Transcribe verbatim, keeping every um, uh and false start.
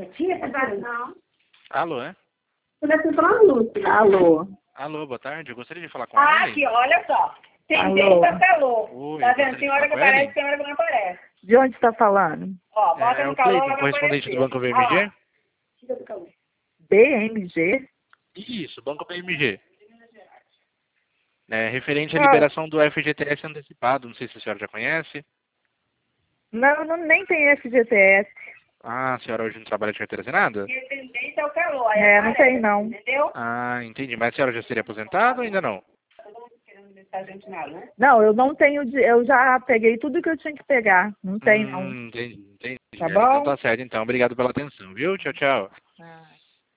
Tia, tá falando? Não. Alô, é? Você deve estar falando, Lúcia. Alô. Alô, boa tarde. Eu gostaria de falar com Ah, ele. aqui, olha só. Tem Alô. gente que tá calor. Oi, Tá eu vendo? gostaria Tem de hora falar que com aparece, ele. tem hora que não aparece. De onde está falando? Ó, bota É, é no o calor, Cleiton, ela vai correspondente aparecer. do Banco Ah lá. B M G. Tira do calor. B M G? Isso, Banco B M G. É, referente à Ah. liberação do F G T S antecipado, não sei se a senhora já conhece. Não, não, nem tem F G T S. Ah, a senhora hoje não trabalha de carteira assinada? E a tendência é o calor. Aí É, não aparece, tem não. entendeu? Ah, entendi. Mas a senhora já seria aposentada ou ainda não? Todo mundo querendo mensagem de nada, né? Não, eu não tenho, de- eu já peguei tudo que eu tinha que pegar. Não tem não. Hum, entendi, entendi. Tá Então bom? tá certo, então. Obrigado pela atenção, viu? Tchau, tchau. Ah.